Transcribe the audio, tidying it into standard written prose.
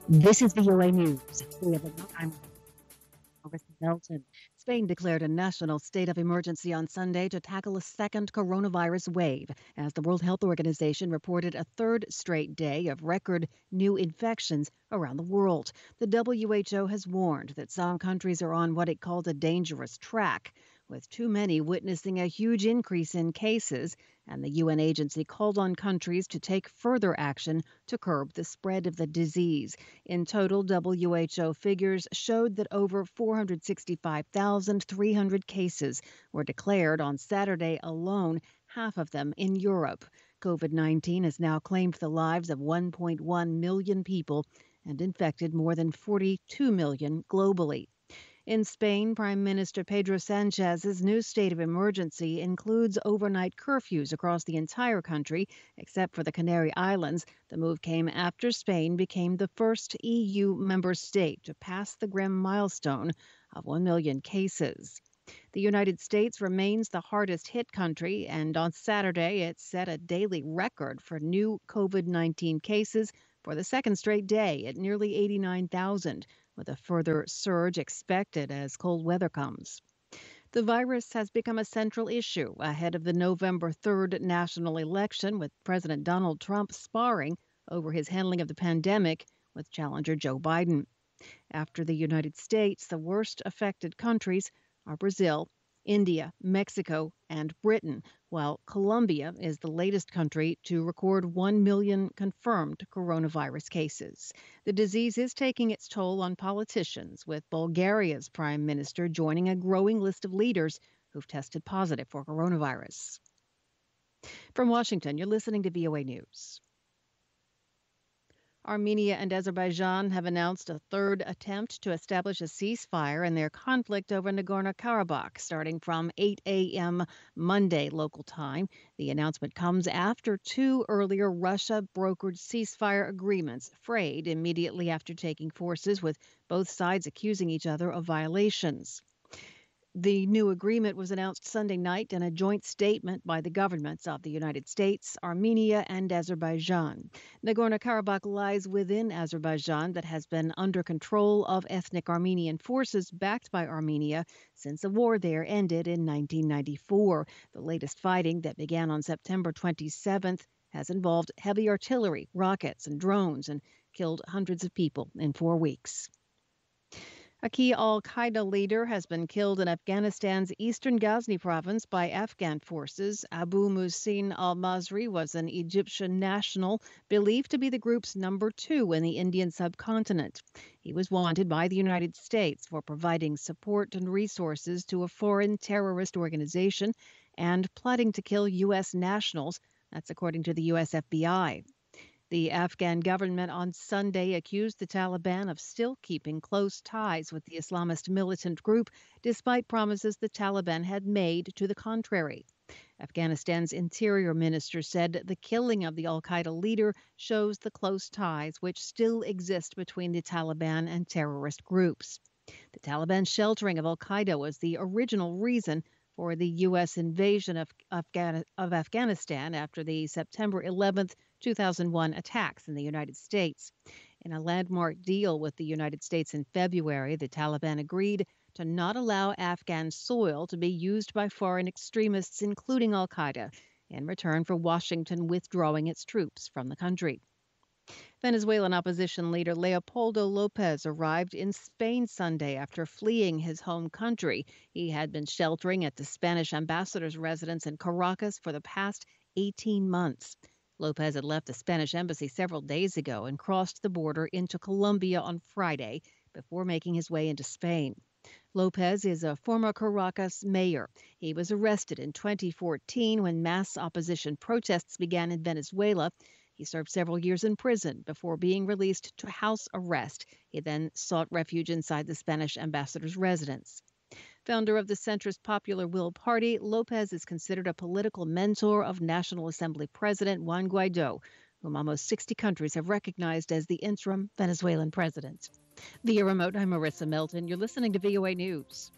This is VOA News. I'm Marissa Melton. Spain declared a national state of emergency on Sunday to tackle a second coronavirus wave, as the World Health Organization reported a third straight day of record new infections around the world. The WHO has warned that some countries are on what it called a dangerous track, with too many witnessing a huge increase in cases, and the UN agency called on countries to take further action to curb the spread of the disease. In total, WHO figures showed that over 465,300 cases were declared on Saturday alone, half of them in Europe. COVID-19 has now claimed the lives of 1.1 million people and infected more than 42 million globally. In Spain, Prime Minister Pedro Sanchez's new state of emergency includes overnight curfews across the entire country, except for the Canary Islands. The move came after Spain became the first EU member state to pass the grim milestone of 1 million cases. The United States remains the hardest hit country, and on Saturday it set a daily record for new COVID-19 cases for the second straight day at nearly 89,000, with a further surge expected as cold weather comes. The virus has become a central issue ahead of the November 3rd national election, with President Donald Trump sparring over his handling of the pandemic with challenger Joe Biden. After the United States, the worst affected countries are Brazil, India, Mexico, and Britain, while Colombia is the latest country to record 1 million confirmed coronavirus cases. The disease is taking its toll on politicians, with Bulgaria's prime minister joining a growing list of leaders who've tested positive for coronavirus. From Washington, you're listening to VOA News. Armenia and Azerbaijan have announced a third attempt to establish a ceasefire in their conflict over Nagorno-Karabakh, starting from 8 a.m. Monday local time. The announcement comes after two earlier Russia-brokered ceasefire agreements frayed immediately after taking forces, with both sides accusing each other of violations. The new agreement was announced Sunday night in a joint statement by the governments of the United States, Armenia, and Azerbaijan. Nagorno-Karabakh lies within Azerbaijan, that has been under control of ethnic Armenian forces backed by Armenia since the war there ended in 1994. The latest fighting, that began on September 27th, has involved heavy artillery, rockets, and drones, and killed hundreds of people in 4 weeks. A key al-Qaeda leader has been killed in Afghanistan's eastern Ghazni province by Afghan forces. Abu Muhsin al-Masri was an Egyptian national believed to be the group's number 2 in the Indian subcontinent. He was wanted by the United States for providing support and resources to a foreign terrorist organization and plotting to kill U.S. nationals. That's according to the U.S. FBI. The Afghan government on Sunday accused the Taliban of still keeping close ties with the Islamist militant group, despite promises the Taliban had made to the contrary. Afghanistan's interior minister said the killing of the al-Qaeda leader shows the close ties which still exist between the Taliban and terrorist groups. The Taliban's sheltering of al-Qaeda was the original reason for the U.S. invasion of Afghanistan after the September 11th, 2001 attacks in the United States. In a landmark deal with the United States in February, the Taliban agreed to not allow Afghan soil to be used by foreign extremists, including al-Qaeda, in return for Washington withdrawing its troops from the country. Venezuelan opposition leader Leopoldo Lopez arrived in Spain Sunday after fleeing his home country. He had been sheltering at the Spanish ambassador's residence in Caracas for the past 18 months. Lopez had left the Spanish embassy several days ago and crossed the border into Colombia on Friday before making his way into Spain. Lopez is a former Caracas mayor. He was arrested in 2014 when mass opposition protests began in Venezuela. He served several years in prison before being released to house arrest. He then sought refuge inside the Spanish ambassador's residence. Founder of the centrist Popular Will Party, Lopez is considered a political mentor of National Assembly President Juan Guaido, whom almost 60 countries have recognized as the interim Venezuelan president. Via remote, I'm Marissa Melton. You're listening to VOA News.